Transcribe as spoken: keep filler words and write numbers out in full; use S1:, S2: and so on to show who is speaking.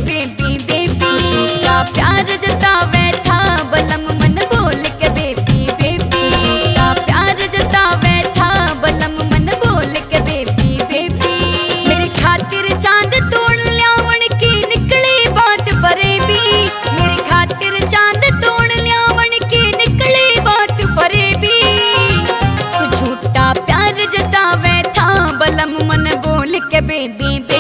S1: Baby baby, झूठा प्यार जतावे था बलम मन बोल के बेबी बेबी, झूठा प्यार जतावे था बलम मन बोल के बेबी बेबी। मेरी खातिर चांद तोड़ लियावन की निकली बात फरेबी, मेरी खातिर चांद तोड़ लियावन की निकली बात फरेबी। तू झूठा प्यार जतावे था बलम मन बोल के बेबी बेबी।